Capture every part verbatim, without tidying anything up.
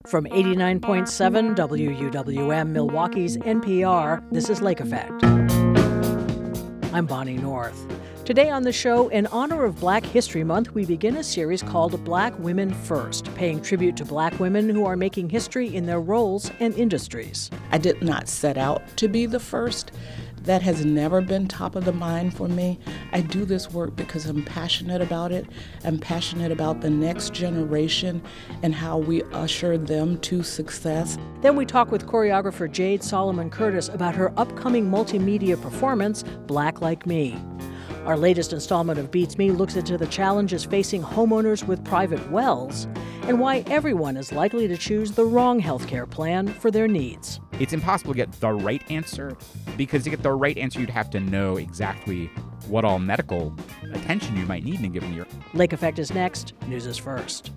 From eighty-nine point seven W U W M, Milwaukee's N P R, this is Lake Effect. I'm Bonnie North. Today on the show, in honor of Black History Month, we begin a series called Black Women First, paying tribute to Black women who are making history in their roles and industries. I did not set out to be the first. That has never been top of the mind for me. I do this work because I'm passionate about it. I'm passionate about the next generation and how we usher them to success. Then we talk with choreographer Jade Solomon Curtis about her upcoming multimedia performance, Black Like Me. Our latest installment of Beats Me looks into the challenges facing homeowners with private wells and why everyone is likely to choose the wrong healthcare plan for their needs. It's impossible to get the right answer because to get the right answer, you'd have to know exactly what all medical attention you might need in a given year. Lake Effect is next. News is first.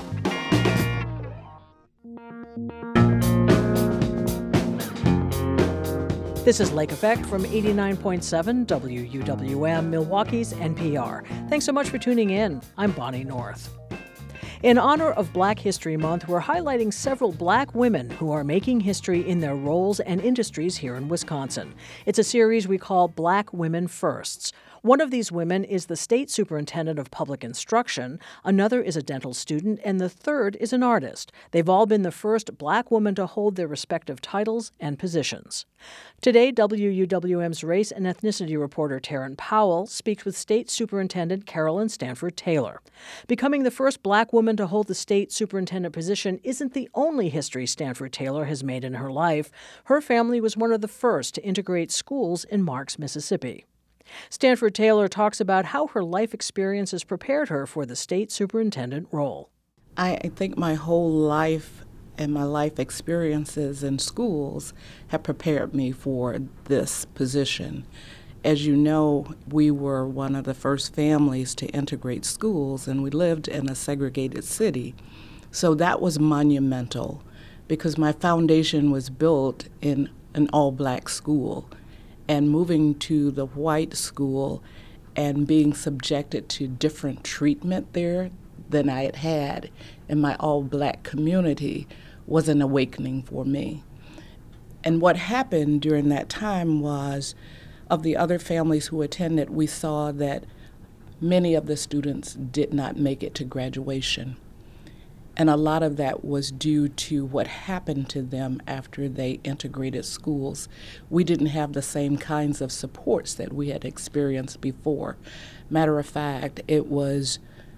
This is Lake Effect from eighty-nine point seven W U W M, Milwaukee's N P R. Thanks so much for tuning in. I'm Bonnie North. In honor of Black History Month, we're highlighting several Black women who are making history in their roles and industries here in Wisconsin. It's a series we call Black Women Firsts. One of these women is the State Superintendent of Public Instruction, another is a dental student, and the third is an artist. They've all been the first Black woman to hold their respective titles and positions. Today, W U W M's race and ethnicity reporter Taryn Powell speaks with State Superintendent Carolyn Stanford Taylor. Becoming the first Black woman to hold the state superintendent position isn't the only history Stanford Taylor has made in her life. Her family was one of the first to integrate schools in Marks, Mississippi. Stanford Taylor talks about how her life experiences prepared her for the state superintendent role. I think my whole life and my life experiences in schools have prepared me for this position. As you know, we were one of the first families to integrate schools, and we lived in a segregated city. So that was monumental because my foundation was built in an all-black school. And moving to the white school and being subjected to different treatment there than I had had in my all-black community was an awakening for me. And what happened during that time was, of the other families who attended, we saw that many of the students did not make it to graduation. And a lot of that was due to what happened to them after they integrated schools. We didn't have the same kinds of supports that we had experienced before. Matter of fact, it was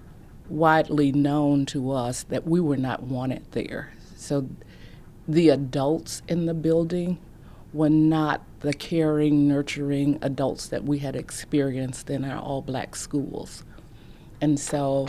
widely known to us that we were not wanted there. So the adults in the building were not the caring, nurturing adults that we had experienced in our all-black schools. And so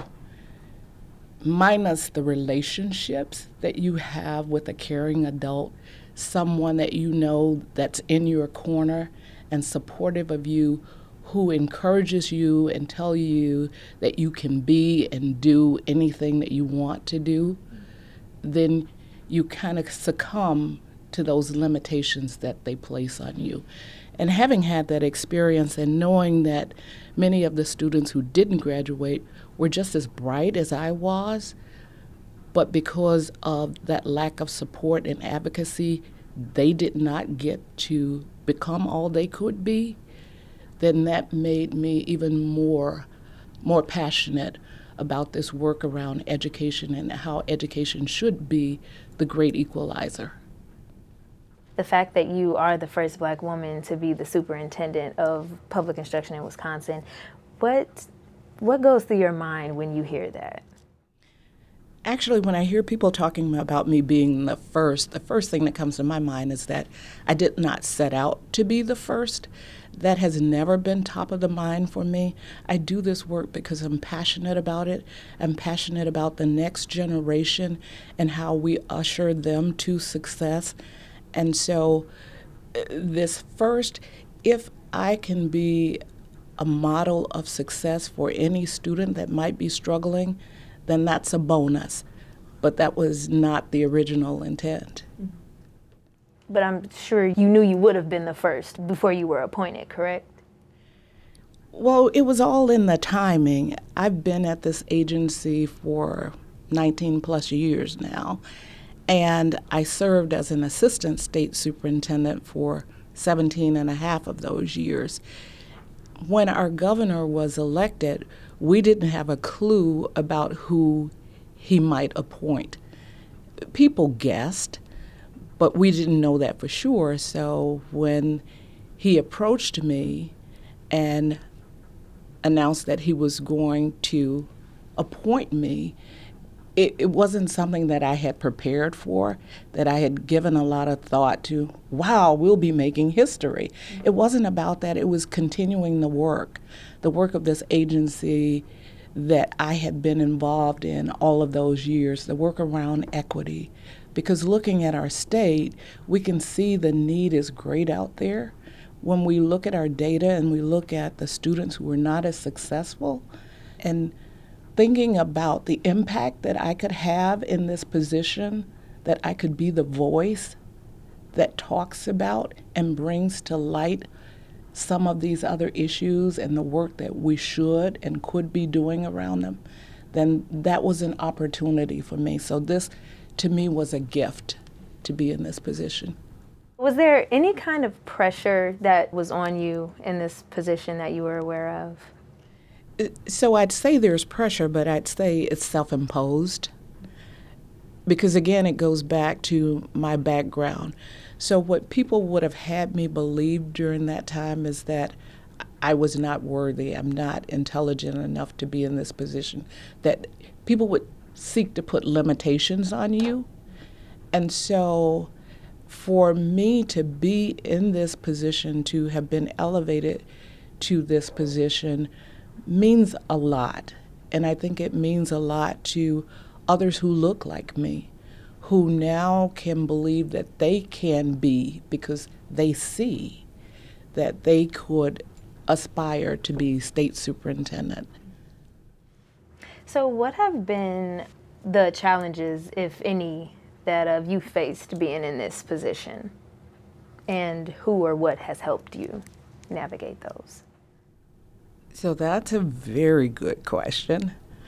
minus the relationships that you have with a caring adult, someone that you know that's in your corner and supportive of you, who encourages you and tell you that you can be and do anything that you want to do, then you kind of succumb to those limitations that they place on you. And having had that experience and knowing that many of the students who didn't graduate were just as bright as I was, but because of that lack of support and advocacy, they did not get to become all they could be, then that made me even more, more passionate about this work around education and how education should be the great equalizer. The fact that you are the first Black woman to be the superintendent of public instruction in Wisconsin, what what goes through your mind when you hear that? Actually, when I hear people talking about me being the first, the first thing that comes to my mind is that I did not set out to be the first. That has never been top of the mind for me. I do this work because I'm passionate about it. I'm passionate about the next generation and how we usher them to success. And so this first, if I can be a model of success for any student that might be struggling, then that's a bonus. But that was not the original intent. But I'm sure you knew you would have been the first before you were appointed, correct? Well, it was all in the timing. I've been at this agency for nineteen plus years now. And I served as an assistant state superintendent for seventeen and a half of those years. When our governor was elected, we didn't have a clue about who he might appoint. People guessed, but we didn't know that for sure. So when he approached me and announced that he was going to appoint me, It, it wasn't something that I had prepared for, that I had given a lot of thought to. Wow, we'll be making history. Mm-hmm. It wasn't about that. It was continuing the work, the work of this agency that I had been involved in all of those years, the work around equity. Because looking at our state, we can see the need is great out there. When we look at our data and we look at the students who are not as successful, and thinking about the impact that I could have in this position, that I could be the voice that talks about and brings to light some of these other issues and the work that we should and could be doing around them, then that was an opportunity for me. So this, to me, was a gift to be in this position. Was there any kind of pressure that was on you in this position that you were aware of? So I'd say there's pressure, but I'd say it's self-imposed. Because again, it goes back to my background. So what people would have had me believe during that time is that I was not worthy, I'm not intelligent enough to be in this position, that people would seek to put limitations on you. And so for me to be in this position, to have been elevated to this position, means a lot. And I think it means a lot to others who look like me, who now can believe that they can be, because they see that they could aspire to be state superintendent. So what have been the challenges, if any, that uh, you faced being in this position? And who or what has helped you navigate those? So that's a very good question.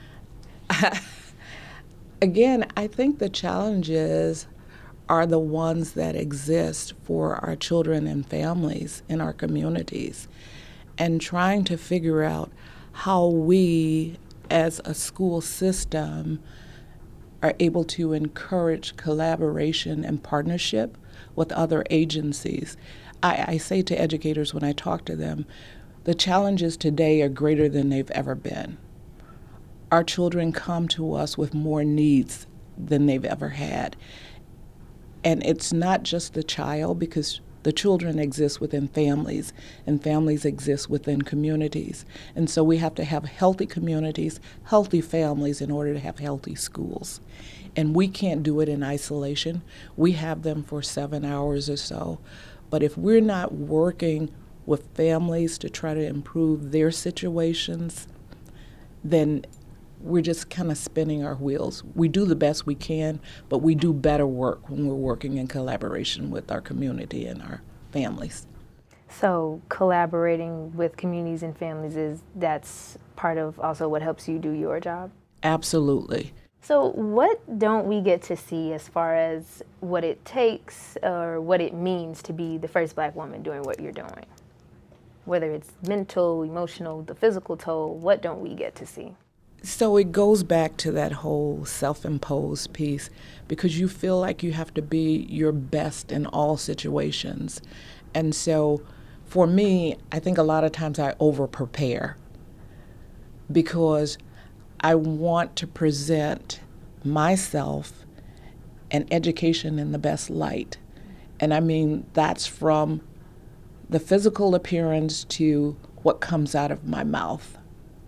Again, I think the challenges are the ones that exist for our children and families in our communities, and trying to figure out how we as a school system are able to encourage collaboration and partnership with other agencies. I, I say to educators when I talk to them, the challenges today are greater than they've ever been. Our children come to us with more needs than they've ever had. And it's not just the child, because the children exist within families, and families exist within communities. And so we have to have healthy communities, healthy families in order to have healthy schools. And we can't do it in isolation. We have them for seven hours or so. But if we're not working with families to try to improve their situations, then we're just kind of spinning our wheels. We do the best we can, but we do better work when we're working in collaboration with our community and our families. So collaborating with communities and families, is that's part of also what helps you do your job? Absolutely. So what don't we get to see as far as what it takes or what it means to be the first Black woman doing what you're doing? Whether it's mental, emotional, the physical toll, what don't we get to see? So it goes back to that whole self-imposed piece, because you feel like you have to be your best in all situations. And so for me, I think a lot of times I over-prepare, because I want to present myself and education in the best light. And I mean, that's from the physical appearance to what comes out of my mouth.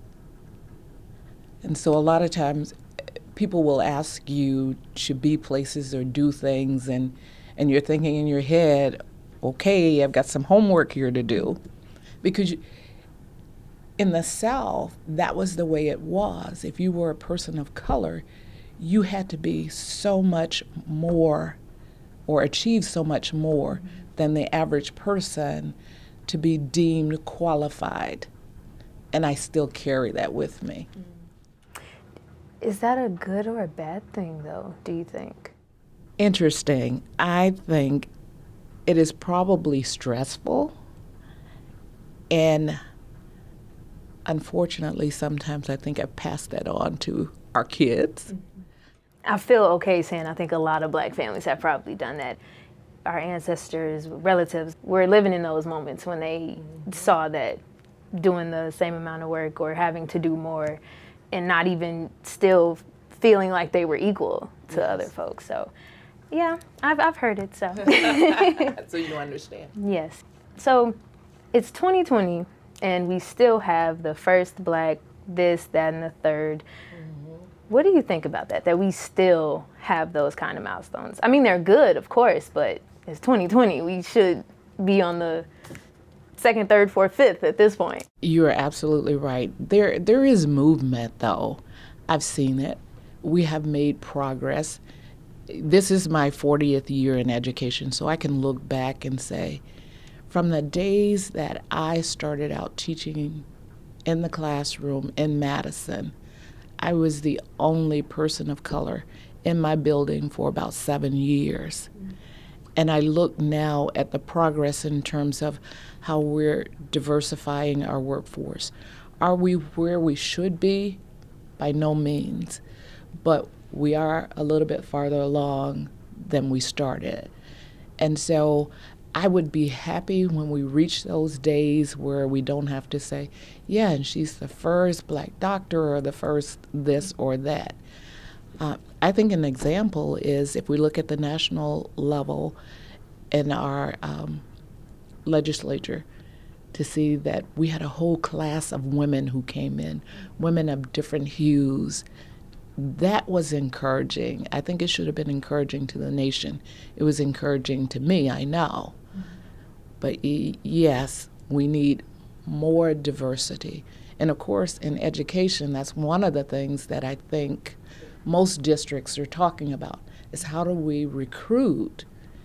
And so a lot of times people will ask you to be places or do things, and, and you're thinking in your head, okay, I've got some homework here to do. Because you, in the South, that was the way it was. If you were a person of color, you had to be so much more or achieve so much more mm-hmm. than the average person to be deemed qualified. And I still carry that with me. Mm. Is that a good or a bad thing, though, do you think? Interesting. I think it is probably stressful, and unfortunately, sometimes I think I pass that on to our kids. I feel okay saying I think a lot of Black families have probably done that. Our ancestors, relatives, were living in those moments when they saw that doing the same amount of work or having to do more and not even still feeling like they were equal to yes. other folks. So, yeah, I've, I've heard it, so. So you understand. Yes. So it's twenty twenty, and we still have the first Black this, that, and the third. Mm-hmm. What do you think about that, that we still have those kind of milestones? I mean, they're good, of course, but it's twenty twenty. We should be on the second, third, fourth, fifth at this point. You're absolutely right. There, there is movement, though. I've seen it. We have made progress. This is my fortieth year in education, so I can look back and say, from the days that I started out teaching in the classroom in Madison, I was the only person of color in my building for about seven years. Mm-hmm. And I look now at the progress in terms of how we're diversifying our workforce. Are we where we should be? By no means. But we are a little bit farther along than we started. And so I would be happy when we reach those days where we don't have to say, yeah, and she's the first Black doctor or the first this or that. Uh, I think an example is if we look at the national level in our um, legislature to see that we had a whole class of women who came in, women of different hues. That was encouraging. I think it should have been encouraging to the nation. It was encouraging to me, I know. Mm-hmm. But y- yes, we need more diversity. And of course, in education, that's one of the things that I think most districts are talking about, is how do we recruit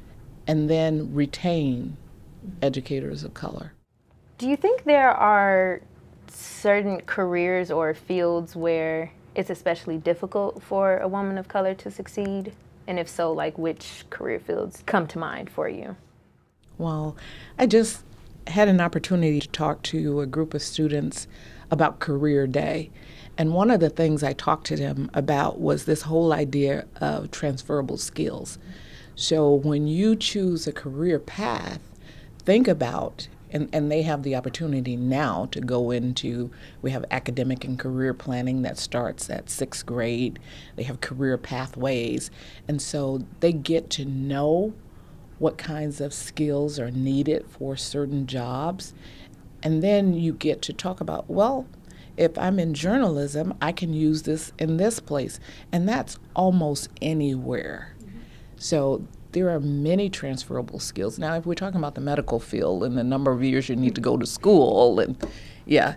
and then retain educators of color. Do you think there are certain careers or fields where it's especially difficult for a woman of color to succeed? And if so, like which career fields come to mind for you? Well, I just had an opportunity to talk to a group of students about Career Day. And one of the things I talked to them about was this whole idea of transferable skills. So when you choose a career path, think about, and, and they have the opportunity now to go into, we have academic and career planning that starts at sixth grade. They have career pathways. And so they get to know what kinds of skills are needed for certain jobs. And then you get to talk about, well, if I'm in journalism, I can use this in this place. And that's almost anywhere. Mm-hmm. So there are many transferable skills. Now, if we're talking about the medical field and the number of years you need to go to school, and yeah,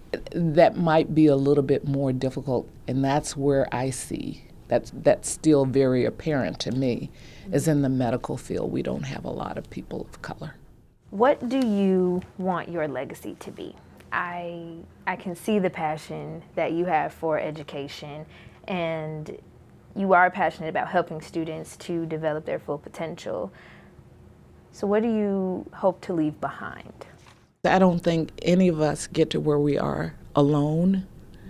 that might be a little bit more difficult. And that's where I see that's, that's still very apparent to me, mm-hmm. is in the medical field, we don't have a lot of people of color. What do you want your legacy to be? I I can see the passion that you have for education, and you are passionate about helping students to develop their full potential. So what do you hope to leave behind? I don't think any of us get to where we are alone.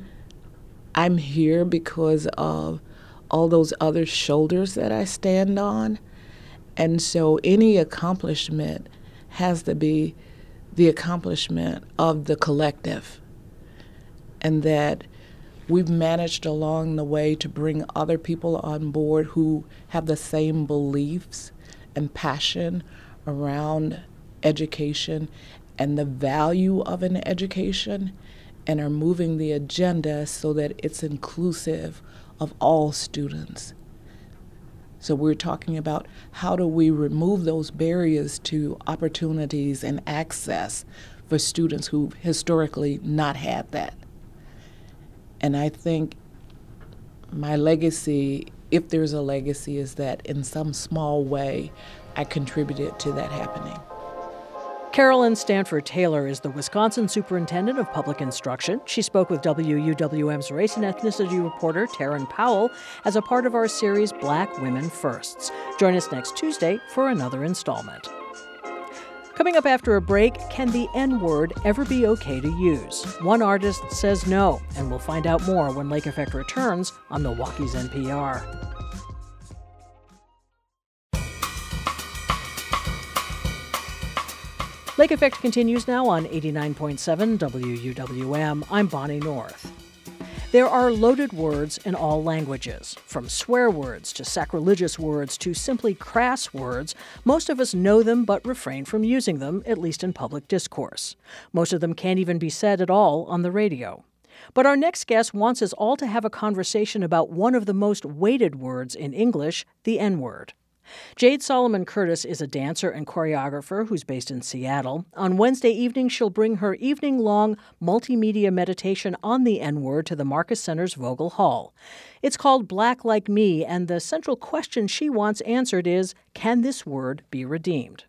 I'm here because of all those other shoulders that I stand on. And so any accomplishment has to be the accomplishment of the collective, and that we've managed along the way to bring other people on board who have the same beliefs and passion around education and the value of an education, and are moving the agenda so that it's inclusive of all students. So we're talking about how do we remove those barriers to opportunities and access for students who've historically not had that. And I think my legacy, if there's a legacy, is that in some small way I contributed to that happening. Carolyn Stanford Taylor is the Wisconsin Superintendent of Public Instruction. She spoke with W U W M's race and ethnicity reporter Taryn Powell as a part of our series Black Women Firsts. Join us next Tuesday for another installment. Coming up after a break, can the N-word ever be okay to use? One artist says no, and we'll find out more when Lake Effect returns on Milwaukee's N P R. Lake Effect continues now on eighty-nine point seven W U W M. I'm Bonnie North. There are loaded words in all languages. From swear words to sacrilegious words to simply crass words, most of us know them but refrain from using them, at least in public discourse. Most of them can't even be said at all on the radio. But our next guest wants us all to have a conversation about one of the most weighted words in English, the N-word. Jade Solomon Curtis is a dancer and choreographer who's based in Seattle. On Wednesday evening, she'll bring her evening-long multimedia meditation on the N-word to the Marcus Center's Vogel Hall. It's called Black Like Me, and the central question she wants answered is, can this word be redeemed?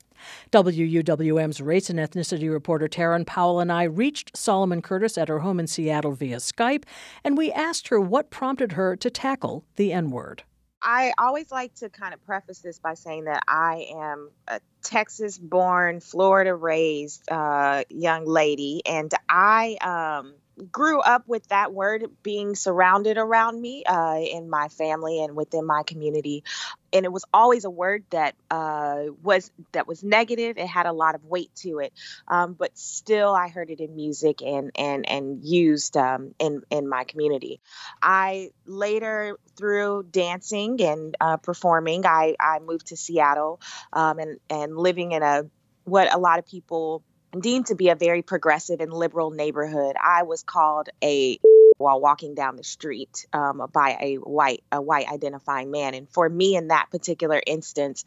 W U W M's race and ethnicity reporter Taryn Powell and I reached Solomon Curtis at her home in Seattle via Skype, and we asked her what prompted her to tackle the N-word. I always like to kind of preface this by saying that I am a Texas-born, Florida-raised uh, young lady, and I um, grew up with that word being surrounded around me uh, in my family and within my community. And it was always a word that uh, was that was negative. It had a lot of weight to it, um, but still, I heard it in music and and and used um, in in my community. I later, through dancing and uh, performing, I I moved to Seattle um, and and living in a what a lot of people deemed to be a very progressive and liberal neighborhood. I was called a while walking down the street um, by a white a white identifying man. And for me, in that particular instance,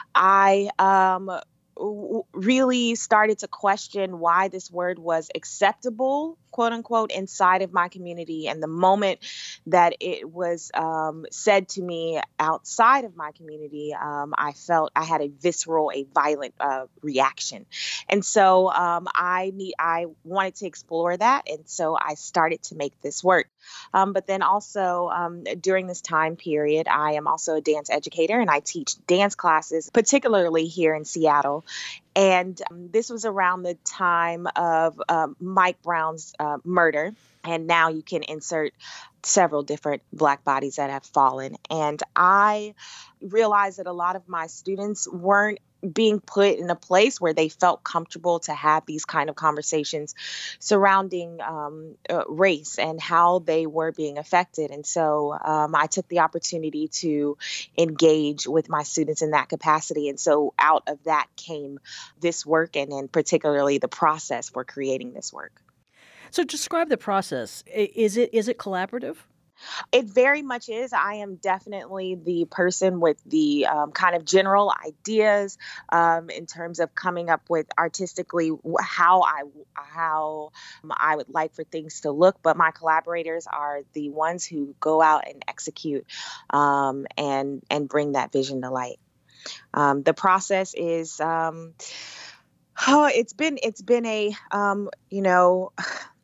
I um, w- really started to question why this word was acceptable, quote unquote, inside of my community. And the moment that it was um, said to me outside of my community, um, I felt I had a visceral, a violent uh, reaction. And so um, I need, I wanted to explore that. And so I started to make this work. Um, but then also um, during this time period, I am also a dance educator and I teach dance classes, particularly here in Seattle. And um, this was around the time of um, Mike Brown's uh, murder. And now you can insert several different Black bodies that have fallen. And I realized that a lot of my students weren't being put in a place where they felt comfortable to have these kind of conversations surrounding um, uh, race and how they were being affected. And so um, I took the opportunity to engage with my students in that capacity. And so out of that came this work, and then particularly the process for creating this work. So describe the process. Is it is it collaborative? It very much is. I am definitely the person with the um, kind of general ideas um, in terms of coming up with artistically how I how I would like for things to look. But my collaborators are the ones who go out and execute um, and and bring that vision to light. Um, the process is um, oh, it's been it's been a um, you know.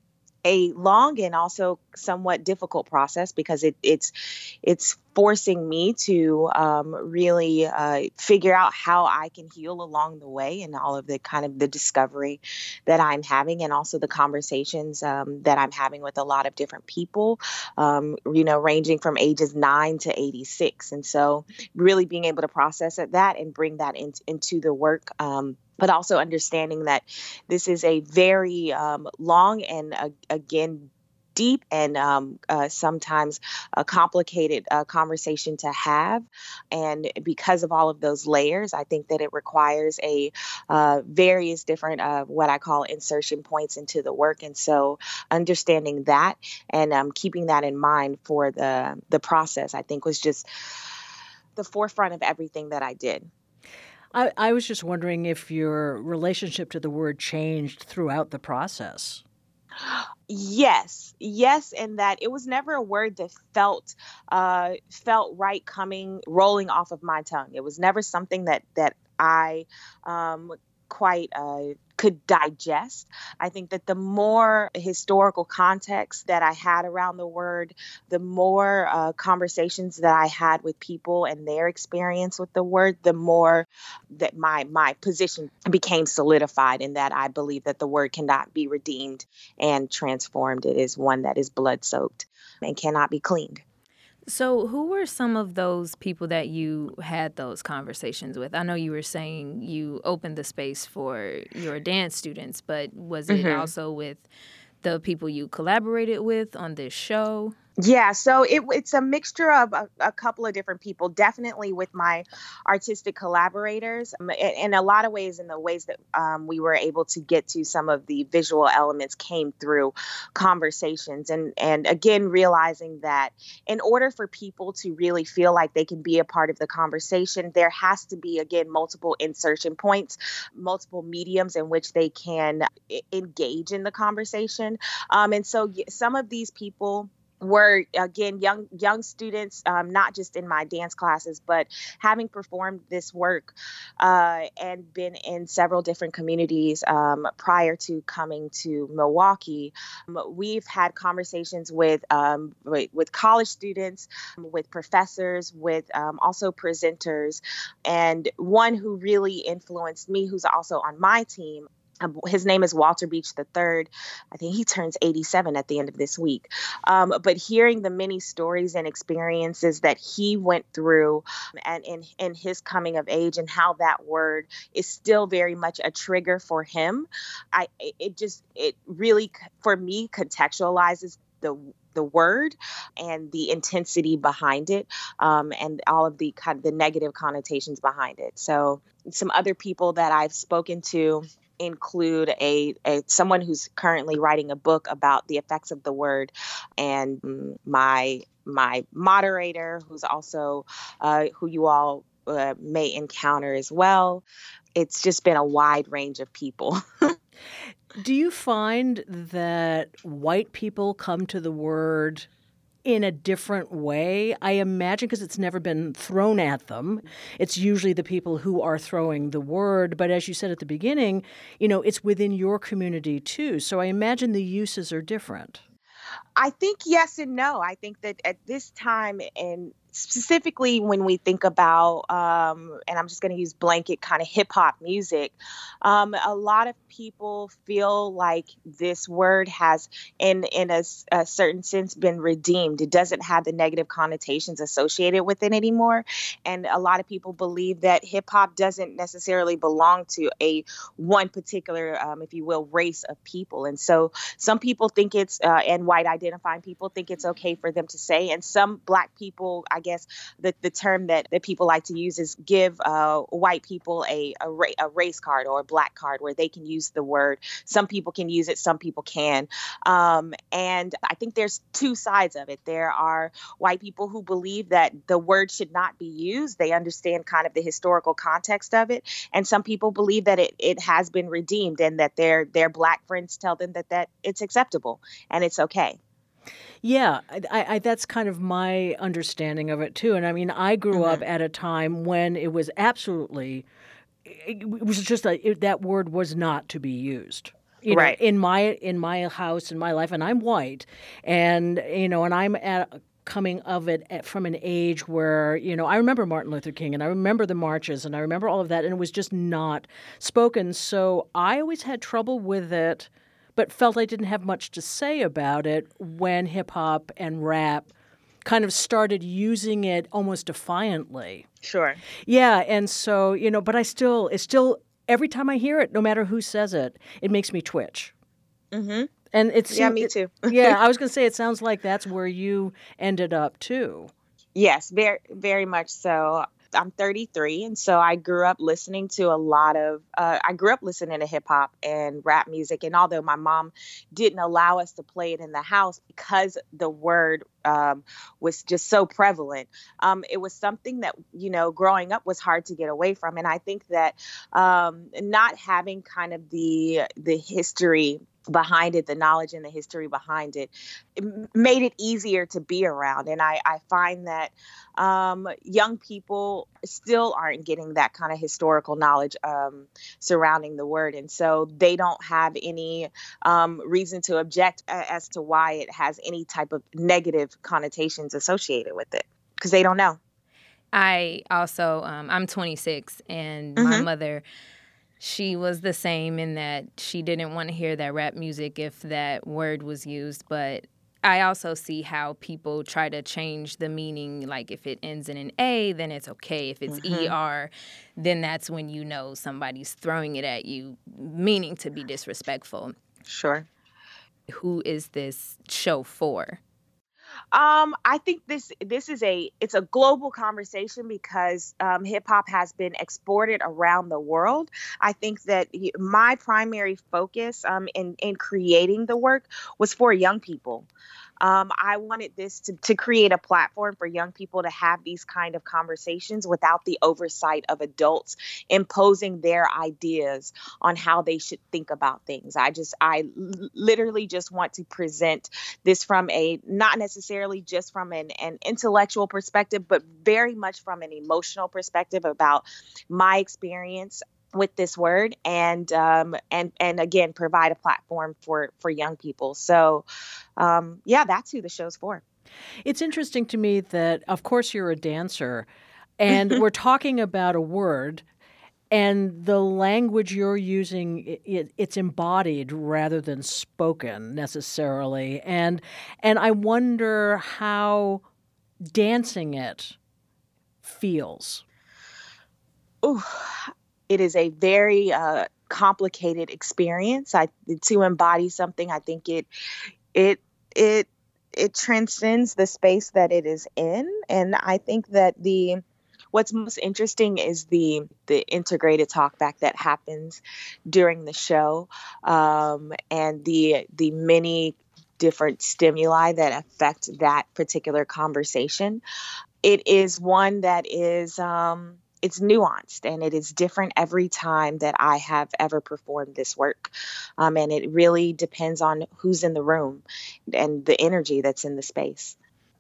a long and also somewhat difficult process because it, it's it's forcing me to um, really uh, figure out how I can heal along the way, and all of the kind of the discovery that I'm having, and also the conversations um, that I'm having with a lot of different people, um, you know, ranging from ages nine to eighty-six. And so really being able to process that and bring that in, into the work, um, but also understanding that this is a very um, long and, uh, again, deep and um, uh, sometimes a complicated uh, conversation to have. And because of all of those layers, I think that it requires a uh, various different uh, what I call insertion points into the work. And so understanding that and um, keeping that in mind for the the process, I think, was just the forefront of everything that I did. I, I was just wondering if your relationship to the word changed throughout the process. Yes, yes, and that it was never a word that felt uh, felt right coming, rolling off of my tongue. It was never something that that I um, quite uh, could digest. I think that the more historical context that I had around the word, the more uh, conversations that I had with people and their experience with the word, the more that my my position became solidified in that I believe that the word cannot be redeemed and transformed. It is one that is blood soaked and cannot be cleaned. So who were some of those people that you had those conversations with? I know you were saying you opened the space for your dance students, but was it Mm-hmm. also with the people you collaborated with on this show? Yeah, so it, it's a mixture of a, a couple of different people, definitely with my artistic collaborators. Um, in, in a lot of ways, in the ways that um, we were able to get to some of the visual elements came through conversations. And, and again, realizing that in order for people to really feel like they can be a part of the conversation, there has to be, again, multiple insertion points, multiple mediums in which they can I- engage in the conversation. Um, and so y- some of these people were, again, young young students, um, not just in my dance classes, but having performed this work uh, and been in several different communities um, prior to coming to Milwaukee. Um, we've had conversations with, um, with with college students, with professors, with um, also presenters, and one who really influenced me, who's also on my team. Um, his name is Walter Beach the third. I think he turns eighty-seven at the end of this week. Um, but hearing the many stories and experiences that he went through and in, in his coming of age and how that word is still very much a trigger for him, I it just, it really, for me, contextualizes the the word and the intensity behind it, um, and all of the kind of the negative connotations behind it. So some other people that I've spoken to include a, a someone who's currently writing a book about the effects of the word, and mm, my my moderator, who's also uh, who you all uh, may encounter as well. It's just been a wide range of people. Do you find that white people come to the word in a different way? I imagine because it's never been thrown at them. It's usually the people who are throwing the word. But as you said at the beginning, you know, it's within your community too. So I imagine the uses are different. I think yes and no. I think that at this time, and specifically when we think about, um, and I'm just going to use blanket kind of hip hop music, um, a lot of people feel like this word has, in in a, s- a certain sense, been redeemed. It doesn't have the negative connotations associated with it anymore, and a lot of people believe that hip hop doesn't necessarily belong to a one particular, um, if you will, race of people, and so some people think it's, uh, and white identifying people think it's okay for them to say. And some Black people, I guess the, the term that, that people like to use is give uh, white people a, a, ra- a race card or a Black card where they can use the word. Some people can use it, some people can. Um, and I think there's two sides of it. There are white people who believe that the word should not be used. They understand kind of the historical context of it. And some people believe that it, it has been redeemed and that their, their Black friends tell them that, that it's acceptable and it's okay. Yeah, I, I, that's kind of my understanding of it too. And I mean, I grew up Mm-hmm. at a time when it was absolutely, it was just a, it, that word was not to be used. You know, Right. in my in my house, in my life, and I'm white, and you know, and I'm at coming of it at, from an age where, you know, I remember Martin Luther King and I remember the marches and I remember all of that, and it was just not spoken. So I always had trouble with it, but felt I didn't have much to say about it when hip hop and rap kind of started using it almost defiantly. Sure. Yeah, and so, you know, but I still, it's still, every time I hear it, no matter who says it, it makes me twitch. Mm-hmm. And it Yeah, seems, me it, too. yeah, I was going to say, it sounds like that's where you ended up too. Yes, very, very much so. I'm thirty-three, and so I grew up listening to a lot of, uh, I grew up listening to hip hop and rap music. And although my mom didn't allow us to play it in the house because the word um, was just so prevalent, um, it was something that, you know, growing up was hard to get away from. And I think that um, not having kind of the the history behind it, the knowledge and the history behind it, it made it easier to be around. And I, I find that um, young people still aren't getting that kind of historical knowledge um, surrounding the word. And so they don't have any um, reason to object a- as to why it has any type of negative connotations associated with it, because they don't know. I also, um, I'm twenty-six, and mm-hmm. my mother, she was the same in that she didn't want to hear that rap music if that word was used. But I also see how people try to change the meaning. Like if it ends in an A, then it's okay. If it's mm-hmm. E R, then that's when you know somebody's throwing it at you, meaning to be disrespectful. Sure. Who is this show for? Um, I think this this is a it's a global conversation because um, hip hop has been exported around the world. I think that my primary focus um, in in creating the work was for young people. Um, I wanted this to, to create a platform for young people to have these kind of conversations without the oversight of adults imposing their ideas on how they should think about things. I just, I l- literally just want to present this from a, not necessarily just from an, an intellectual perspective, but very much from an emotional perspective about my experience with this word, and um, and and again, provide a platform for for young people. So, um, yeah, that's who the show's for. It's interesting to me that, of course, you're a dancer, and we're talking about a word, and the language you're using, it, it's embodied rather than spoken necessarily, and and I wonder how dancing it feels. Ooh. It is a very uh, complicated experience. I to embody something. I think it it it it transcends the space that it is in, and I think that the what's most interesting is the the integrated talkback that happens during the show, um, and the the many different stimuli that affect that particular conversation. It is one that is. Um, It's nuanced, and it is different every time that I have ever performed this work. Um, and it really depends on who's in the room and the energy that's in the space.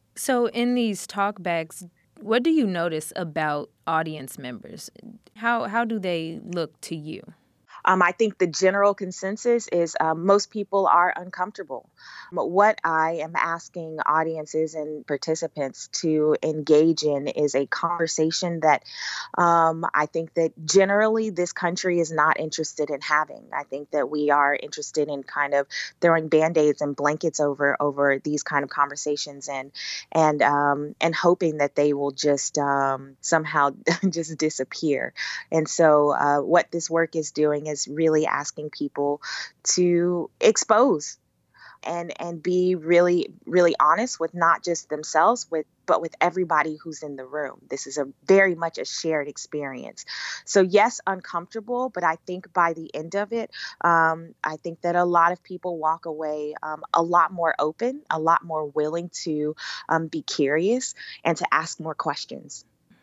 So in these talkbacks, what do you notice about audience members? How how do they look to you? Um, I think the general consensus is um, most people are uncomfortable. But what I am asking audiences and participants to engage in is a conversation that um, I think that generally this country is not interested in having. I think that we are interested in kind of throwing Band-Aids and blankets over over these kind of conversations, and and um, and hoping that they will just um, somehow just disappear. And so uh, what this work is doing is really asking people to expose and and be really, really honest with not just themselves, with but with everybody who's in the room. This is a very much a shared experience. So yes, uncomfortable, but I think by the end of it, um, I think that a lot of people walk away um, a lot more open, a lot more willing to um, be curious and to ask more questions.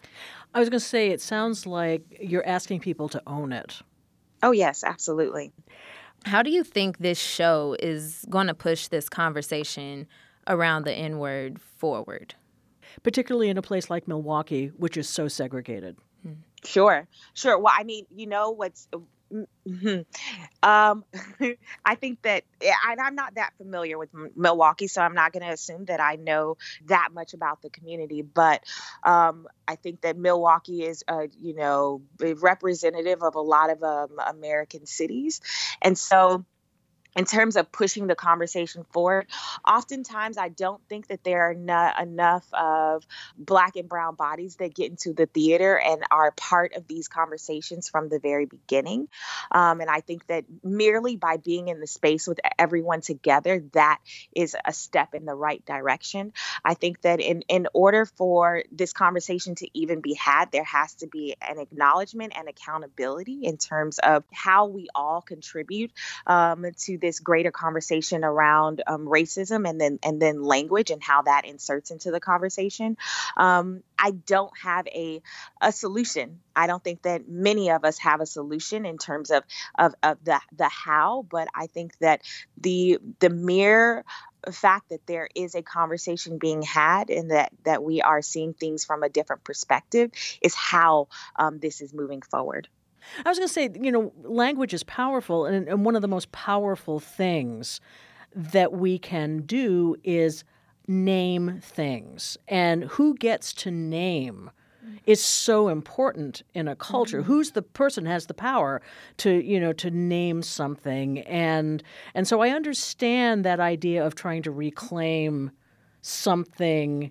I was going to say, it sounds like you're asking people to own it. Oh, yes, absolutely. How do you think this show is going to push this conversation around the N-word forward? Particularly in a place like Milwaukee, which is so segregated. Sure, sure. Well, I mean, you know what's... um, I think that I, I'm not that familiar with Milwaukee, so I'm not going to assume that I know that much about the community. But um, I think that Milwaukee is, uh, you know, representative of a lot of um, American cities. And so in terms of pushing the conversation forward, oftentimes I don't think that there are not enough of Black and brown bodies that get into the theater and are part of these conversations from the very beginning. Um, and I think that merely by being in the space with everyone together, that is a step in the right direction. I think that in, in order for this conversation to even be had, there has to be an acknowledgement and accountability in terms of how we all contribute um, to this greater conversation around um, racism and then and then language and how that inserts into the conversation. Um, I don't have a a solution. I don't think that many of us have a solution in terms of of, of the the how, but I think that the the mere fact that there is a conversation being had and that that we are seeing things from a different perspective is how um, this is moving forward. I was going to say, you know, language is powerful, and, and one of the most powerful things that we can do is name things. And who gets to name is so important in a culture. Mm-hmm. Who's the person has the power to, you know, to name something. And and so I understand that idea of trying to reclaim something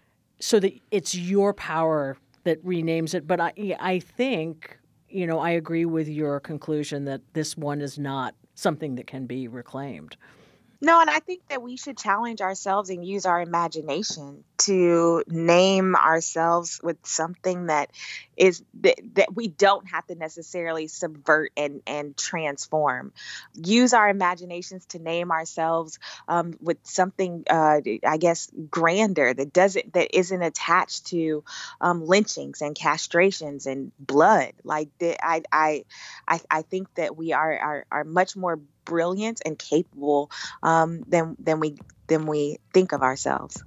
so that it's your power that renames it. But I I think, you know, I agree with your conclusion that this one is not something that can be reclaimed. No, and I think that we should challenge ourselves and use our imagination to name ourselves with something that is that, that we don't have to necessarily subvert and, and transform. Use our imaginations to name ourselves um, with something, uh, I guess, grander that doesn't that isn't attached to um, lynchings and castrations and blood. Like the, I, I, I, I think that we are are, are much more brilliant and capable um, than than we than we think of ourselves.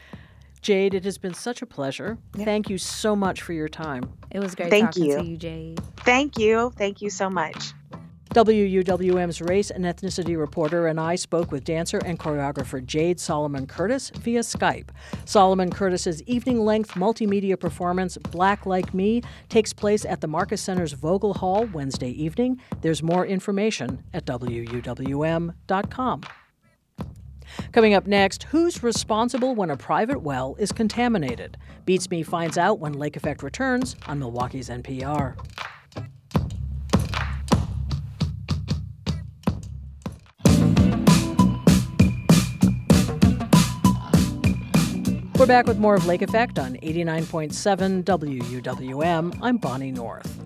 Jade, it has been such a pleasure. Yeah. Thank you so much for your time. It was great Thank talking you. to you, Jade. Thank you. Thank you so much. W U W M's race and ethnicity reporter and I spoke with dancer and choreographer Jade Solomon Curtis via Skype. Solomon Curtis's evening-length multimedia performance, Black Like Me, takes place at the Marcus Center's Vogel Hall Wednesday evening. There's more information at W U W M dot com. Coming up next, who's responsible when a private well is contaminated? Beats Me finds out when Lake Effect returns on Milwaukee's N P R. We're back with more of Lake Effect on eighty-nine point seven W U W M. I'm Bonnie North.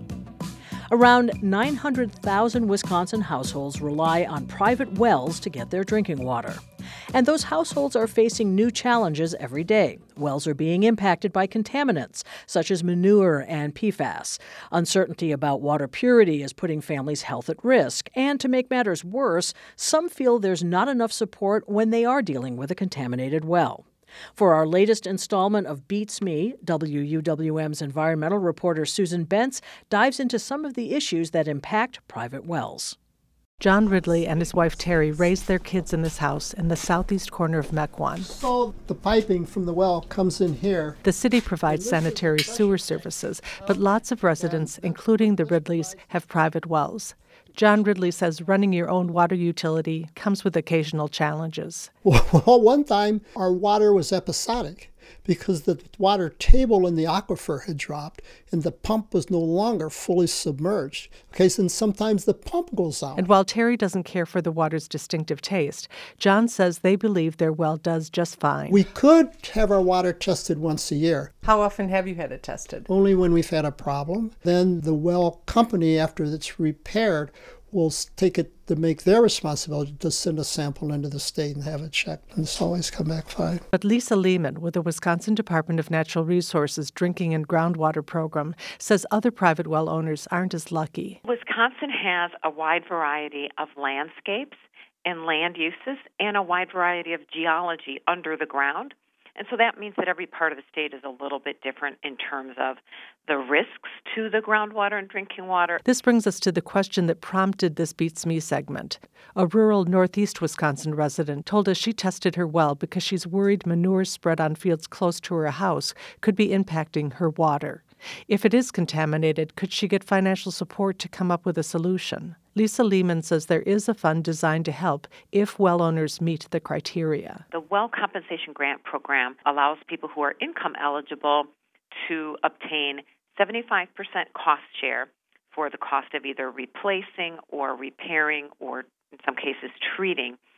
Around nine hundred thousand Wisconsin households rely on private wells to get their drinking water. And those households are facing new challenges every day. Wells are being impacted by contaminants, such as manure and P FAS. Uncertainty about water purity is putting families' health at risk. And to make matters worse, some feel there's not enough support when they are dealing with a contaminated well. For our latest installment of Beats Me, W U W M's environmental reporter Susan Bentz dives into some of the issues that impact private wells. John Ridley and his wife Terry raised their kids in this house in the southeast corner of Mequon. So the piping from the well comes in here. The city provides sanitary sewer services, but lots of residents, including the Ridleys, have private wells. John Ridley says running your own water utility comes with occasional challenges. Well, one time our water was episodic because the water table in the aquifer had dropped and the pump was no longer fully submerged. Okay, so sometimes the pump goes out. And while Terry doesn't care for the water's distinctive taste, John says they believe their well does just fine. We could have our water tested once a year. How often have you had it tested? Only when we've had a problem. Then the well company, after it's repaired, will take it to make their responsibility to send a sample into the state and have it checked. And it's always come back fine. But Lisa Lehman with the Wisconsin Department of Natural Resources Drinking and Groundwater Program says other private well owners aren't as lucky. Wisconsin has a wide variety of landscapes and land uses and a wide variety of geology under the ground. And so that means that every part of the state is a little bit different in terms of the risks to the groundwater and drinking water. This brings us to the question that prompted this Beats Me segment. A rural northeast Wisconsin resident told us she tested her well because she's worried manure spread on fields close to her house could be impacting her water. If it is contaminated, could she get financial support to come up with a solution? Lisa Lehman says there is a fund designed to help if well owners meet the criteria. The Well Compensation Grant Program allows people who are income eligible to obtain seventy-five percent cost share for the cost of either replacing or repairing or, in some cases, treating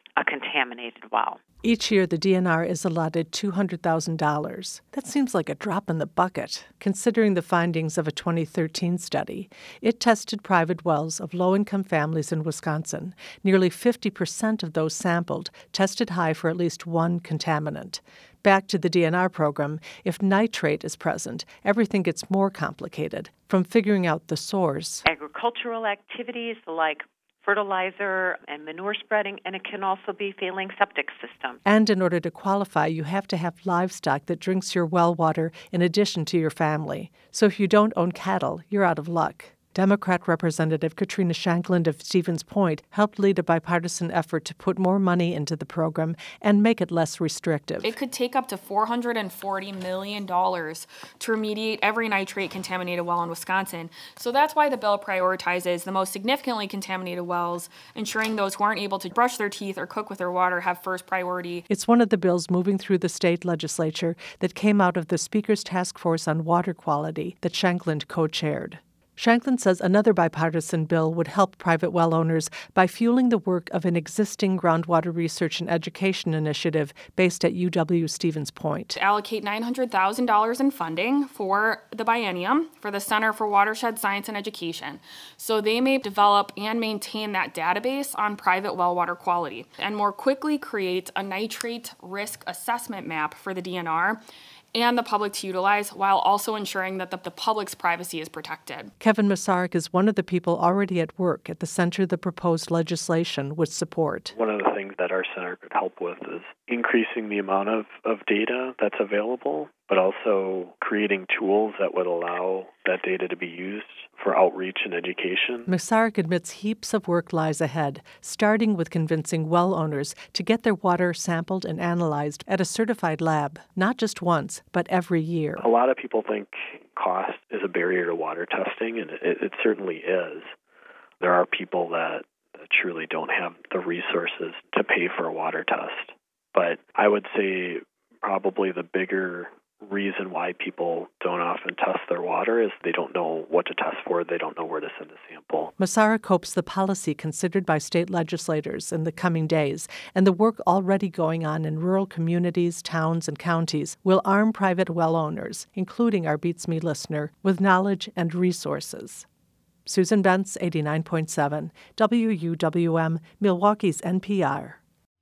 a contaminated well. Each year, the D N R is allotted two hundred thousand dollars. That seems like a drop in the bucket, considering the findings of a twenty thirteen study. It tested private wells of low-income families in Wisconsin. Nearly fifty percent of those sampled tested high for at least one contaminant. Back to the D N R program, if nitrate is present, everything gets more complicated, from figuring out the source. Agricultural activities like fertilizer and manure spreading, and it can also be failing septic systems. And in order to qualify, you have to have livestock that drinks your well water in addition to your family. So if you don't own cattle, you're out of luck. Democrat Representative Katrina Shankland of Stevens Point helped lead a bipartisan effort to put more money into the program and make it less restrictive. It could take up to four hundred forty million dollars to remediate every nitrate-contaminated well in Wisconsin. So that's why the bill prioritizes the most significantly contaminated wells, ensuring those who aren't able to brush their teeth or cook with their water have first priority. It's one of the bills moving through the state legislature that came out of the Speaker's Task Force on Water Quality that Shankland co-chaired. Shankland says another bipartisan bill would help private well owners by fueling the work of an existing groundwater research and education initiative based at U W Stevens Point. Allocate nine hundred thousand dollars in funding for the biennium for the Center for Watershed Science and Education, so they may develop and maintain that database on private well water quality and more quickly create a nitrate risk assessment map for the D N R and the public to utilize, while also ensuring that the, the public's privacy is protected. Kevin Masaryk is one of the people already at work at the center the proposed legislation would support. One of the things that our center could help with is increasing the amount of, of data that's available, but also creating tools that would allow that data to be used for outreach and education. Masaryk admits heaps of work lies ahead, starting with convincing well owners to get their water sampled and analyzed at a certified lab, not just once, but every year. A lot of people think cost is a barrier to water testing, and it, it certainly is. There are people that, that truly don't have the resources to pay for a water test. But I would say probably the bigger reason why people don't often test their water is they don't know what to test for. They don't know where to send a sample. Masaryk hopes the policy considered by state legislators in the coming days and the work already going on in rural communities, towns, and counties will arm private well owners, including our Beats Me listener, with knowledge and resources. Susan Bentz, eighty-nine point seven, W U W M, Milwaukee's N P R.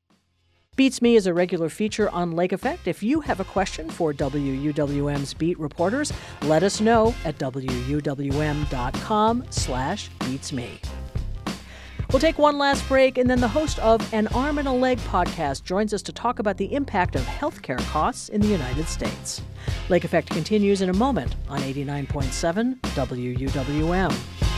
Beats Me is a regular feature on Lake Effect. If you have a question for W U W M's beat reporters, let us know at W U W M dot com slash beats me. We'll take one last break, and then the host of An Arm and a Leg podcast joins us to talk about the impact of healthcare costs in the United States. Lake Effect continues in a moment on eighty-nine point seven W U W M.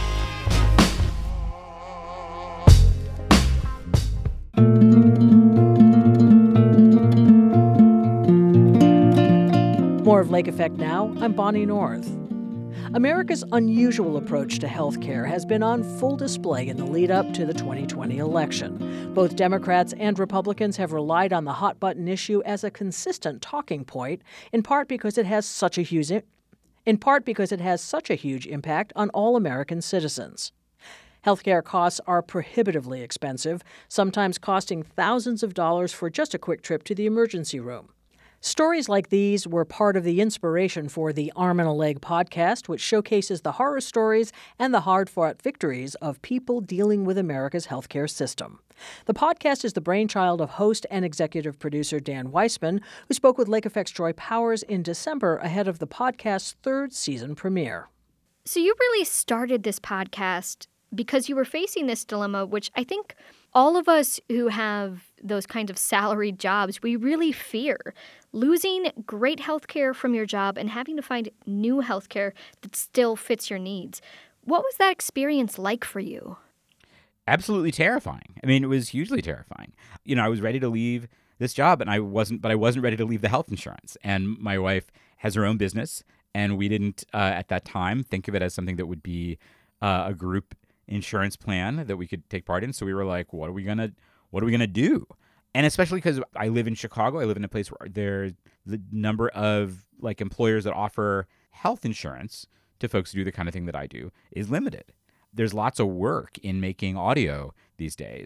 More of Lake Effect now. I'm Bonnie North. America's unusual approach to health care has been on full display in the lead-up to the twenty twenty election. Both Democrats and Republicans have relied on the hot-button issue as a consistent talking point, in part because it has such a huge, in part because it has such a huge impact on all American citizens. Healthcare costs are prohibitively expensive, sometimes costing thousands of dollars for just a quick trip to the emergency room. Stories like these were part of the inspiration for the Arm and a Leg podcast, which showcases the horror stories and the hard-fought victories of people dealing with America's healthcare system. The podcast is the brainchild of host and executive producer Dan Weissman, who spoke with Lake Effect's Joy Powers in December ahead of the podcast's third season premiere. So you really started this podcast because you were facing this dilemma, which I think all of us who have those kinds of salaried jobs, we really fear. Losing great health care from your job and having to find new health care that still fits your needs. What was that experience like for you? Absolutely terrifying. I mean, it was hugely terrifying. You know, I was ready to leave this job and I wasn't, but I wasn't ready to leave the health insurance. And my wife has her own business, and we didn't uh, at that time think of it as something that would be uh, a group insurance plan that we could take part in. So we were like, what are we gonna, what are we gonna do? And especially because I live in Chicago, I live in a place where there's the number of like employers that offer health insurance to folks who do the kind of thing that I do is limited. There's lots of work in making audio these days,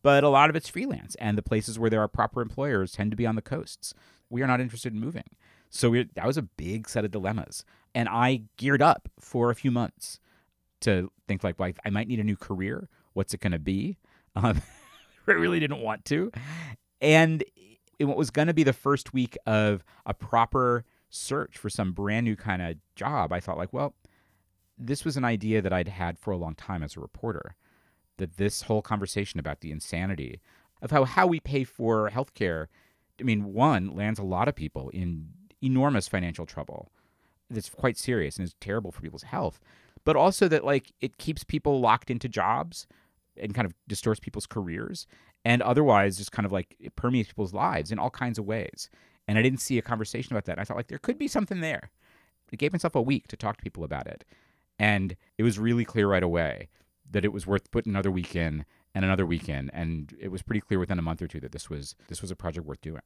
but a lot of it's freelance. And the places where there are proper employers tend to be on the coasts. We are not interested in moving. So we, that was a big set of dilemmas. And I geared up for a few months to think like, well, I might need a new career. What's it going to be? Um, I really didn't want to. And in what was going to be the first week of a proper search for some brand new kind of job, I thought like, well, this was an idea that I'd had for a long time as a reporter, that this whole conversation about the insanity of how, how we pay for healthcare, I mean, one, lands a lot of people in enormous financial trouble. That's quite serious and is terrible for people's health. But also that, like, it keeps people locked into jobs and kind of distorts people's careers, and otherwise just kind of like it permeates people's lives in all kinds of ways. And I didn't see a conversation about that. And I thought like there could be something there. I gave myself a week to talk to people about it. And it was really clear right away that it was worth putting another week in and another week in. And it was pretty clear within a month or two that this was this was a project worth doing.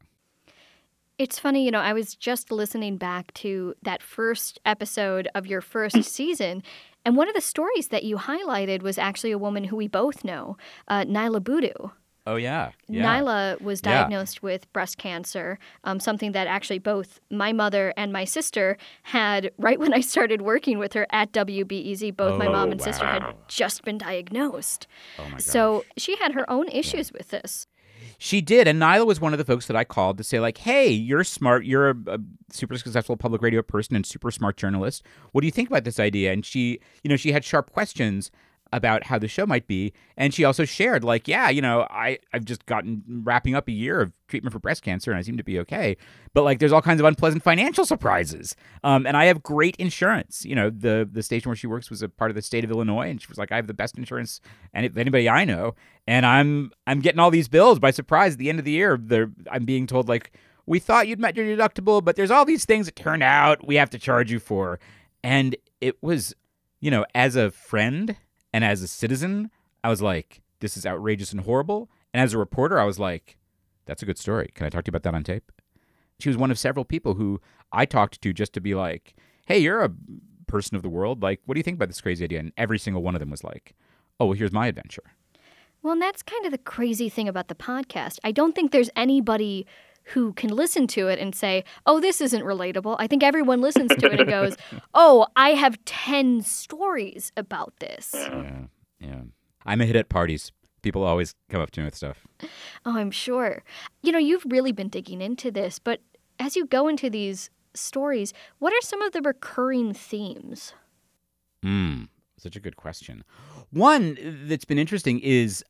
It's funny, you know, I was just listening back to that first episode of your first season, and one of the stories that you highlighted was actually a woman who we both know, uh, Nyla Boodoo. Oh, yeah. yeah. Nyla was diagnosed yeah. with breast cancer, um, something that actually both my mother and my sister had right when I started working with her at W B E Z. Both oh, my mom and wow. sister had just been diagnosed. Oh, my gosh. So she had her own issues yeah. with this. She did, and Nyla was one of the folks that I called to say, like, hey, you're smart, you're a, a super successful public radio person and super smart journalist. What do you think about this idea? And she, you know, she had sharp questions about how the show might be, and she also shared, like, yeah, you know, I, I've just gotten wrapping up a year of treatment for breast cancer, and I seem to be okay, but, like, there's all kinds of unpleasant financial surprises, um, and I have great insurance. You know, the the station where she works was a part of the state of Illinois, and she was like, I have the best insurance of anybody I know, and I'm I'm getting all these bills by surprise at the end of the year. They're, I'm being told, like, we thought you'd met your deductible, but there's all these things that turn out we have to charge you for, and it was, you know, as a friend and as a citizen, I was like, this is outrageous and horrible. And as a reporter, I was like, that's a good story. Can I talk to you about that on tape? She was one of several people who I talked to just to be like, hey, you're a person of the world. Like, what do you think about this crazy idea? And every single one of them was like, oh, well, here's my adventure. Well, and that's kind of the crazy thing about the podcast. I don't think there's anybody who can listen to it and say, oh, this isn't relatable. I think everyone listens to it and goes, oh, I have ten stories about this. Yeah, yeah. I'm a hit at parties. People always come up to me with stuff. Oh, I'm sure. You know, you've really been digging into this, but as you go into these stories, what are some of the recurring themes? Hmm, such a good question. One that's been interesting is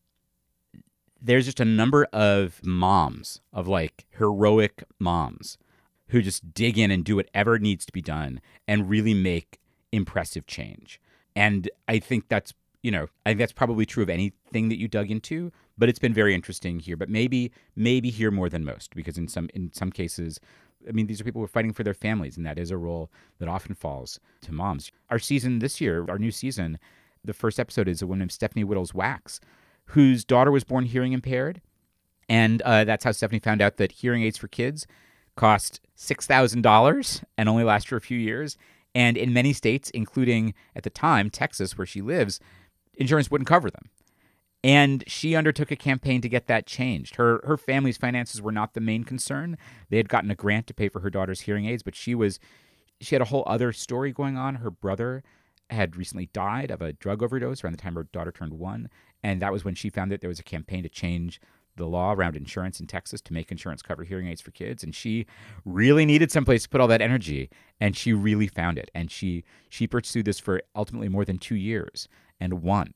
there's just a number of moms, of like heroic moms, who just dig in and do whatever needs to be done and really make impressive change. And I think that's, you know, I think that's probably true of anything that you dug into, but it's been very interesting here. But maybe, maybe here more than most, because in some in some cases, I mean, these are people who are fighting for their families, and that is a role that often falls to moms. Our season this year, our new season, the first episode is a woman named Stephanie Whittles-Wax, whose daughter was born hearing impaired. And uh, that's how Stephanie found out that hearing aids for kids cost six thousand dollars and only last for a few years. And in many states, including at the time, Texas, where she lives, insurance wouldn't cover them. And she undertook a campaign to get that changed. Her her family's finances were not the main concern. They had gotten a grant to pay for her daughter's hearing aids, but she was she had a whole other story going on. Her brother had recently died of a drug overdose around the time her daughter turned one. And that was when she found that there was a campaign to change the law around insurance in Texas to make insurance cover hearing aids for kids. And she really needed someplace to put all that energy. And she really found it. And she she pursued this for ultimately more than two years and won.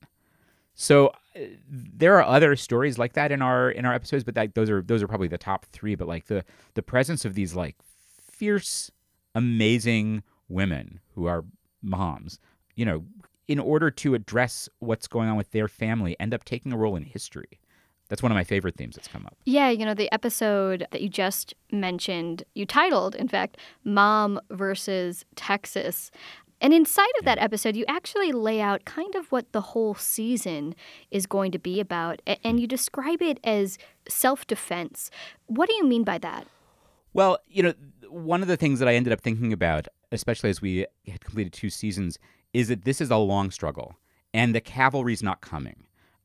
So uh, there are other stories like that in our in our episodes, but that, those are those are probably the top three. But like the the presence of these like fierce, amazing women who are moms, you know, in order to address what's going on with their family, end up taking a role in history. That's one of my favorite themes that's come up. Yeah, you know, the episode that you just mentioned, you titled, in fact, Mom versus Texas. And inside of that episode, you actually lay out kind of what the whole season is going to be about, and you describe it as self-defense. What do you mean by that? Well, you know, one of the things that I ended up thinking about, especially as we had completed two seasons, is that this is a long struggle, and the cavalry's not coming.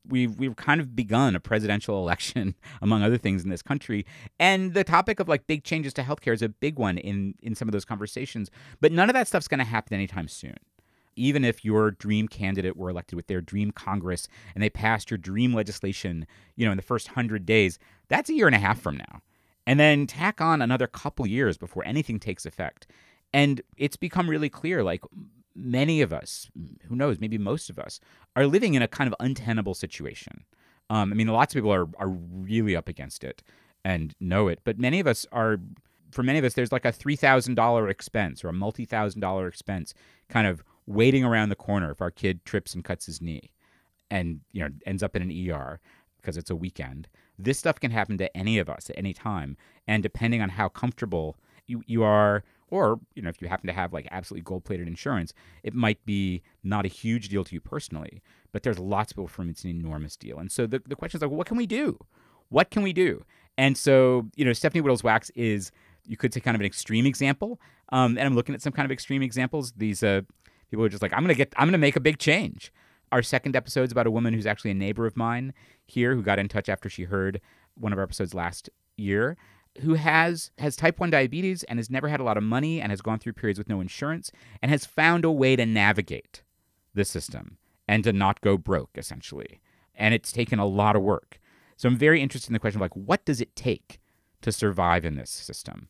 we've we've kind of begun a presidential election, among other things, in this country. And the topic of like big changes to healthcare is a big one in, in some of those conversations. But none of that stuff's going to happen anytime soon. Even if your dream candidate were elected with their dream Congress and they passed your dream legislation, you know, in the first hundred days, that's a year and a half from now. And then tack on another couple years before anything takes effect. And it's become really clear, like, many of us, who knows, maybe most of us, are living in a kind of untenable situation. Um, I mean, lots of people are are really up against it and know it. But many of us are, for many of us, there's like a three thousand dollars expense or a multi-thousand dollar expense kind of waiting around the corner if our kid trips and cuts his knee and, you know, ends up in an E R because it's a weekend. This stuff can happen to any of us at any time. And depending on how comfortable you, you are, or, you know, if you happen to have like absolutely gold-plated insurance, it might be not a huge deal to you personally, but there's lots of people for whom it's an enormous deal. And so the, the question is like, well, what can we do? What can we do? And so, you know, Stephanie Wittels-Wax is, you could say, kind of an extreme example. Um, and I'm looking at some kind of extreme examples. These uh, people are just like, I'm going to get, I'm going to make a big change. Our second episode is about a woman who's actually a neighbor of mine here who got in touch after she heard one of our episodes last year, who has has type one diabetes and has never had a lot of money and has gone through periods with no insurance and has found a way to navigate the system and to not go broke, essentially. And it's taken a lot of work. So I'm very interested in the question of, like, what does it take to survive in this system?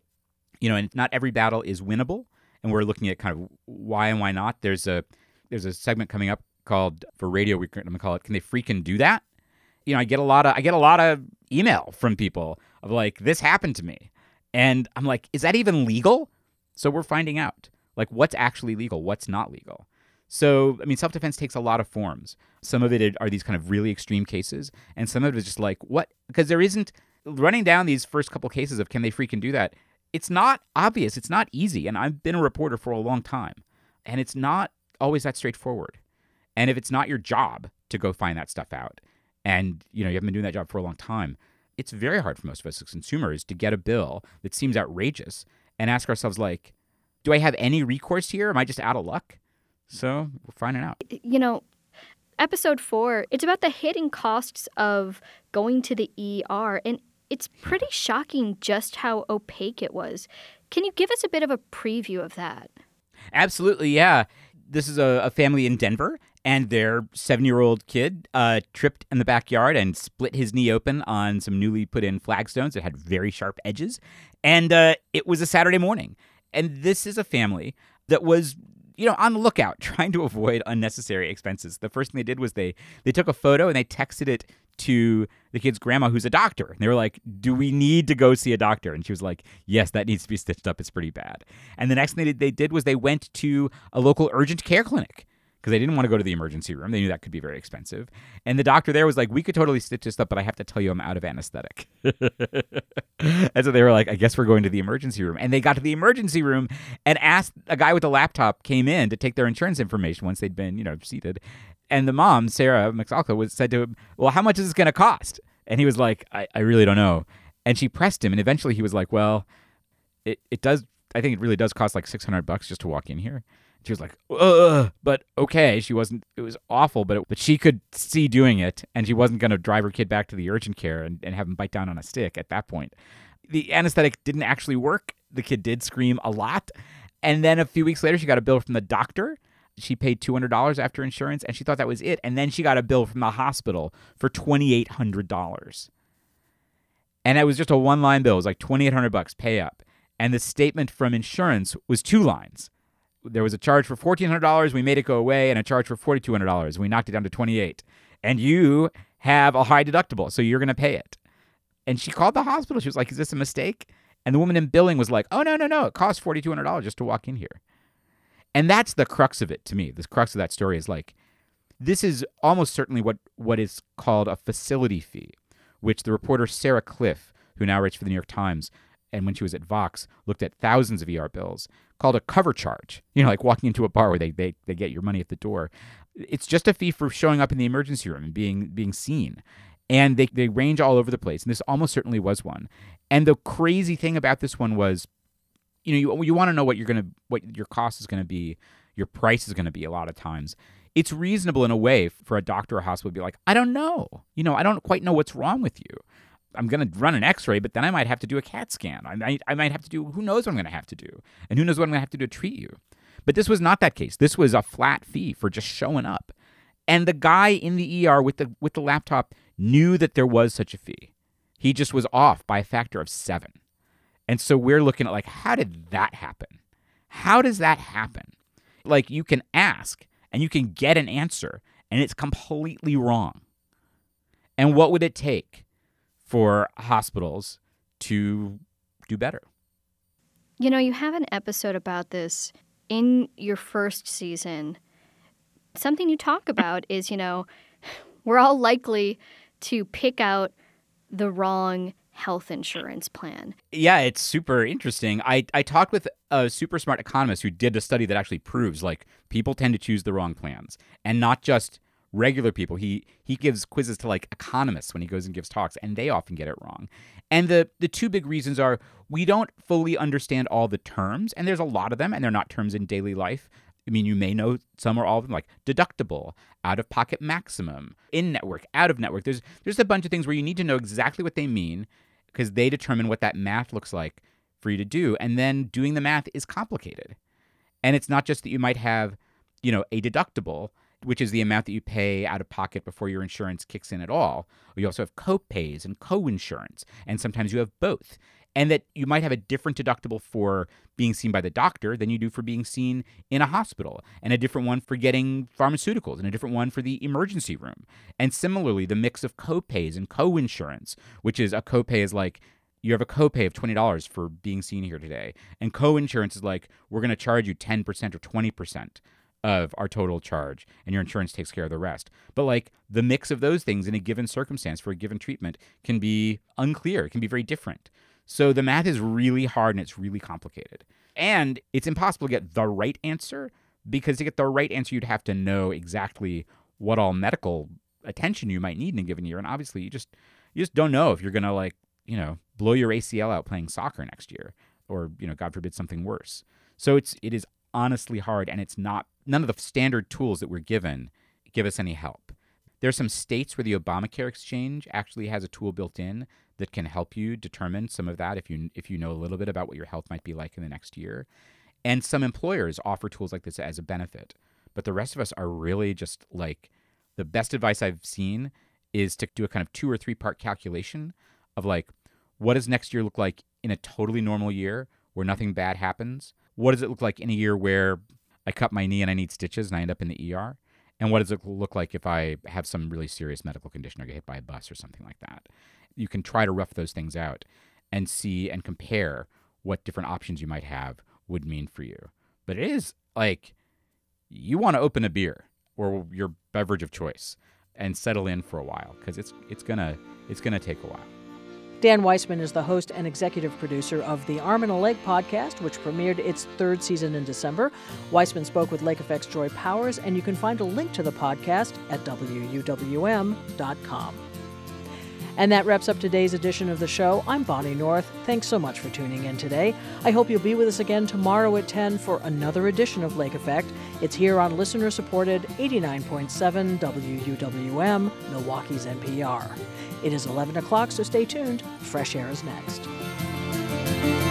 You know, and not every battle is winnable, and we're looking at kind of why and why not. There's a there's a segment coming up called, for Radio Week, I'm going to call it, Can They Freaking Do That? You know, I get a lot of I get a lot of email from people of like, this happened to me. And I'm like, is that even legal? So we're finding out, like, what's actually legal, what's not legal. So, I mean, self-defense takes a lot of forms. Some of it are these kind of really extreme cases, and some of it is just like, what? Because there isn't, running down these first couple cases of can they freaking do that, it's not obvious, it's not easy. And I've been a reporter for a long time, and it's not always that straightforward. And if it's not your job to go find that stuff out, and, you know, you haven't been doing that job for a long time, it's very hard for most of us as consumers to get a bill that seems outrageous and ask ourselves, like, do I have any recourse here? Am I just out of luck? So we're finding out. You know, episode four, it's about the hidden costs of going to the E R, and it's pretty shocking just how opaque it was. Can you give us a bit of a preview of that? Absolutely, yeah. This is a, a family in Denver, and their seven-year-old kid uh, tripped in the backyard and split his knee open on some newly put-in flagstones that had very sharp edges. And uh, it was a Saturday morning. And this is a family that was, you know, on the lookout, trying to avoid unnecessary expenses. The first thing they did was they they took a photo and they texted it to the kid's grandma, who's a doctor. And they were like, do we need to go see a doctor? And she was like, yes, that needs to be stitched up. It's pretty bad. And the next thing they did, they did was they went to a local urgent care clinic because they didn't want to go to the emergency room. They knew that could be very expensive. And the doctor there was like, we could totally stitch this up, but I have to tell you I'm out of anesthetic. And so they were like, I guess we're going to the emergency room. And they got to the emergency room and asked, a guy with a laptop came in to take their insurance information once they'd been, you know, seated. And the mom, Sarah McSalka, was said to him, well, how much is this going to cost? And he was like, I, I really don't know. And she pressed him. And eventually he was like, well, it, it does, I think it really does cost like six hundred bucks just to walk in here. She was like, ugh, but okay. She wasn't, it was awful, but it, but she could see doing it, and she wasn't going to drive her kid back to the urgent care and, and have him bite down on a stick at that point. The anesthetic didn't actually work. The kid did scream a lot. And then a few weeks later, she got a bill from the doctor. She paid two hundred dollars after insurance, and she thought that was it. And then she got a bill from the hospital for twenty-eight hundred dollars. And it was just a one-line bill. It was like twenty-eight hundred bucks, pay up. And the statement from insurance was two lines. There was a charge for fourteen hundred dollars. We made it go away, and a charge for forty-two hundred dollars. We knocked it down to twenty-eight dollars. And you have a high deductible, so you're going to pay it. And she called the hospital. She was like, is this a mistake? And the woman in billing was like, oh, no, no, no. It costs forty-two hundred dollars just to walk in here. And that's the crux of it to me. The crux of that story is like, this is almost certainly what, what is called a facility fee, which the reporter Sarah Cliff, who now writes for the New York Times, and when she was at Vox, looked at thousands of E R bills, called a cover charge. You know, like walking into a bar where they, they, they get your money at the door. It's just a fee for showing up in the emergency room and being being seen. And they, they range all over the place. And this almost certainly was one. And the crazy thing about this one was, you know, you you want to know what you're gonna what your cost is gonna be, your price is gonna be a lot of times. it's reasonable in a way for a doctor or hospital to be like, I don't know. You know, I don't quite know what's wrong with you. I'm going to run an x-ray, but then I might have to do a CAT scan. I might, I might have to do, who knows what I'm going to have to do. And who knows what I'm going to have to do to treat you. But this was not that case. This was a flat fee for just showing up. And the guy in the E R with the with the laptop knew that there was such a fee. He just was off by a factor of seven. And so we're looking at like, how did that happen? How does that happen? Like, you can ask and you can get an answer and it's completely wrong. And what would it take for hospitals to do better? You know, you have an episode about this in your first season. Something you talk about is, you know, we're all likely to pick out the wrong health insurance plan. Yeah, it's super interesting. I, I talked with a super smart economist who did a study that actually proves, like, people tend to choose the wrong plans, and not just regular people. He he gives quizzes to, like, economists when he goes and gives talks, and they often get it wrong. And the, the two big reasons are we don't fully understand all the terms, and there's a lot of them, and they're not terms in daily life. I mean, you may know some or all of them, like deductible, out-of-pocket maximum, in-network, out-of-network. There's there's a bunch of things where you need to know exactly what they mean because they determine what that math looks like for you to do. And then doing the math is complicated. And it's not just that you might have, you know, a deductible, which is the amount that you pay out of pocket before your insurance kicks in at all. You also have co-pays and co-insurance, and sometimes you have both. And that you might have a different deductible for being seen by the doctor than you do for being seen in a hospital, and a different one for getting pharmaceuticals, and a different one for the emergency room. And similarly, the mix of co-pays and co-insurance, which is a co-pay is like, you have a copay of twenty dollars for being seen here today. And co-insurance is like, we're going to charge you ten percent or twenty percent of our total charge, and your insurance takes care of the rest. But like, the mix of those things in a given circumstance for a given treatment can be unclear. It can be very different. So the math is really hard and it's really complicated. And it's impossible to get the right answer, because to get the right answer, you'd have to know exactly what all medical attention you might need in a given year. And obviously, you just you just don't know if you're going to, like, you know, blow your A C L out playing soccer next year, or, you know, God forbid, something worse. So it's it is honestly hard, and it's not, none of the standard tools that we're given give us any help. There are some states where the Obamacare exchange actually has a tool built in that can help you determine some of that if you if you know a little bit about what your health might be like in the next year. And some employers offer tools like this as a benefit. But the rest of us are really just like, the best advice I've seen is to do a kind of two or three part calculation of like, what does next year look like in a totally normal year where nothing bad happens? What does it look like in a year where I cut my knee and I need stitches and I end up in the E R? And what does it look like if I have some really serious medical condition or get hit by a bus or something like that? You can try to rough those things out and see and compare what different options you might have would mean for you. But it is like, you want to open a beer or your beverage of choice and settle in for a while, because it's it's gonna it's gonna take a while. Dan Weissman is the host and executive producer of the Arm and a Leg podcast, which premiered its third season in December. Weissman spoke with Lake Effect's Joy Powers, and you can find a link to the podcast at W U W M dot com. And that wraps up today's edition of the show. I'm Bonnie North. Thanks so much for tuning in today. I hope you'll be with us again tomorrow at ten for another edition of Lake Effect. It's here on listener-supported eighty-nine point seven W U W M, Milwaukee's N P R. It is eleven o'clock, so stay tuned. Fresh Air is next.